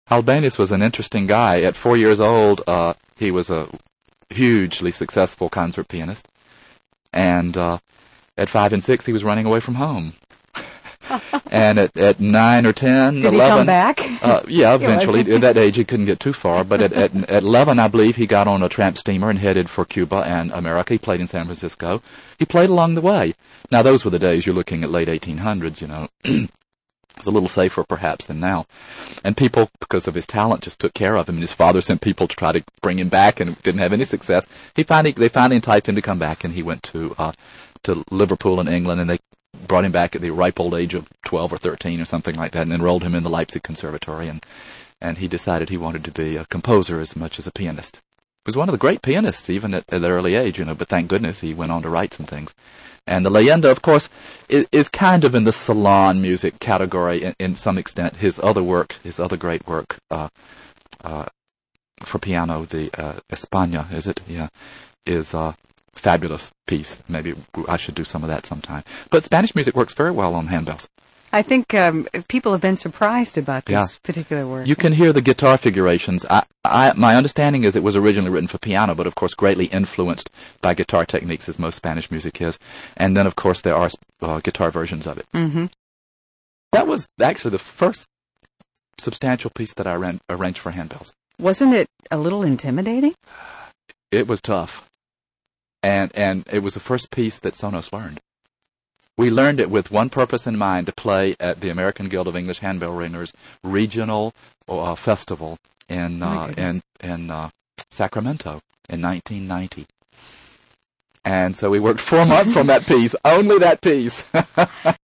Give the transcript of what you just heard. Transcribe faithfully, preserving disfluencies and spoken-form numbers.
Albenius was an interesting guy. At four years old, uh, he was a hugely successful concert pianist. And uh, at five and six, he was running away from home. And at, at nine or ten, Did eleven, he come back? Uh, yeah, eventually. At that age, he couldn't get too far. But at, at, at eleven, I believe, he got on a tramp steamer and headed for Cuba and America. He played in San Francisco. He played along the way. Now, those were the days you're looking at late eighteen hundreds, you know. It was a little safer, perhaps, than now. And people, because of his talent, just took care of him. And his father sent people to try to bring him back and didn't have any success. He finally, they finally enticed him to come back, and he went to uh, to Liverpool in England, and they brought him back at the ripe old age of twelve or thirteen or something like that, and enrolled him in the Leipzig Conservatory. And, and he decided he wanted to be a composer as much as a pianist. He was one of the great pianists, even at, at an early age, you know, but thank goodness he went on to write some things. And the Leyenda, of course, is, is kind of in the salon music category in, in some extent. His other work, his other great work uh, uh, for piano, the uh, España, is it? Yeah, is a fabulous piece. Maybe I should do some of that sometime. But Spanish music works very well on handbells. I think um, people have been surprised about this Yeah. particular work. You can hear the guitar figurations. I, I, my understanding is it was originally written for piano, but of course greatly influenced by guitar techniques, as most Spanish music is. And then, of course, there are uh, guitar versions of it. Mm-hmm. That was actually the first substantial piece that I ran, arranged for handbells. Wasn't it a little intimidating? It was tough. And, and it was the first piece that Sonos learned. We learned it with one purpose in mind, to play at the American Guild of English Handbell Ringers regional uh, festival in uh, in in uh, Sacramento in nineteen ninety. And so we worked four months on that piece, only that piece.